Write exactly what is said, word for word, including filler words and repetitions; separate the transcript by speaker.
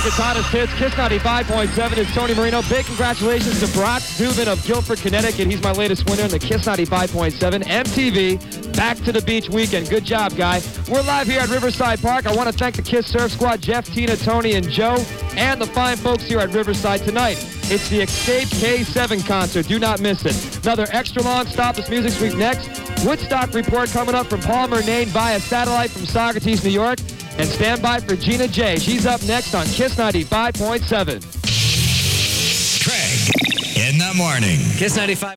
Speaker 1: Katana's Hits, Kiss ninety-five point seven. It's Tony Marino. Big congratulations to Brock Dubin of Guilford, Connecticut. He's my latest winner in the Kiss ninety-five point seven M T V Back to the Beach weekend. Good job, guy. We're live here at Riverside Park. I want to thank the Kiss Surf Squad, Jeff, Tina, Tony, and Joe, and the fine folks here at Riverside tonight. It's the Escape K seven concert. Do not miss it. Another extra long Stop This Music Week next. Woodstock report coming up from Palmer, Maine via satellite from Socrates, New York. And stand by for Gina J. She's up next on Kiss ninety-five point seven.
Speaker 2: Craig in the morning.
Speaker 1: Kiss ninety-five.